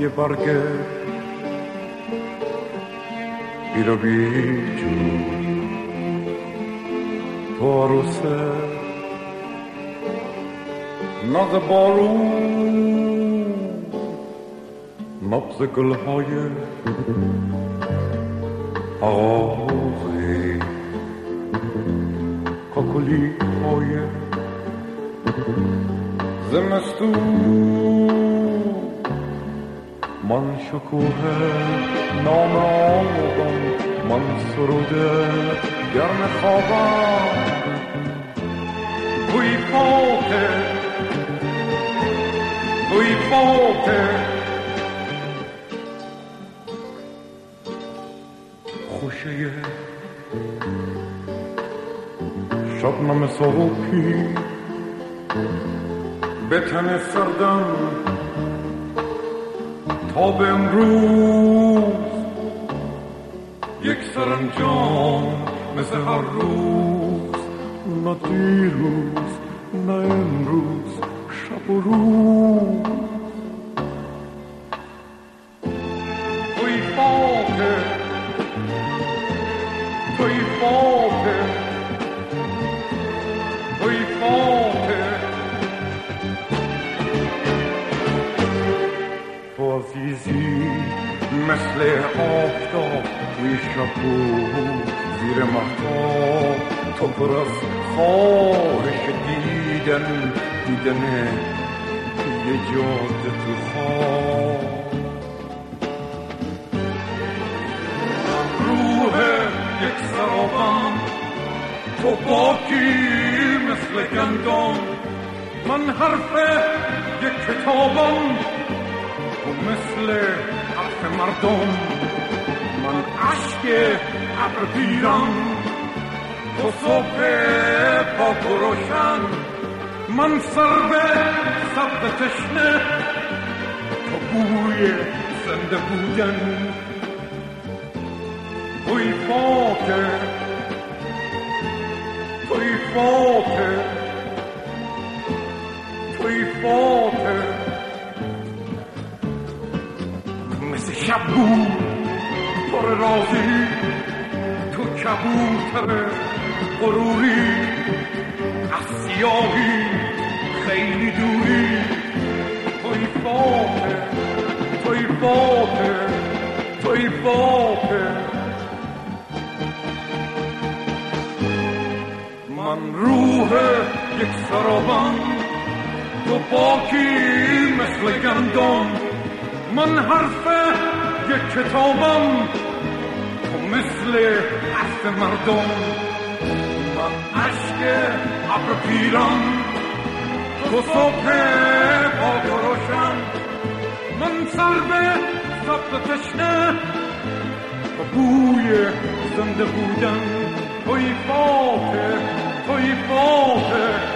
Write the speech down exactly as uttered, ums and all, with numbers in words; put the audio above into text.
یه برگه بیرو بیجون تو عروسه ناز بارون نبض گلهای آغازی کاکلی های زمستون من شکوه نام آمدم من سروده گرم خوابم توی فاته توی فاته خوشه شبنم صبحی به تن سردم تا به امروز یک سرانجام مثل هر روز نه دیروز نه امروز شب و روز توی فاته توی فاته توی فاته تو عزیزی مثل آفتاب توی شبود زیر مهتاب تو پر از خواهش دیدن دیدن یه جاده تو خواب روح یک سرابم تو باکی مثل گندم من حرف یک کتابم تو مثل حرف مردم من عشق ابر پیرم تو صبح پاک و روشن من سر به سبز تشنه تو بوی زنده بودن توی فاته توی فاته توی فاته مثل شب بود پر رازی تو کبوتر غروری از سیاهی خیلی دوری توی فاته توی فاته توی فاته من روح یک سرابم تو باکی مثل گندم من حرف یک کتابم تو مثل حرف مردم من عشق ابر پیرم تو صبح پاک و روشن من سر به سبز تشنه تو بوی زنده بودن توی فاته توی فاته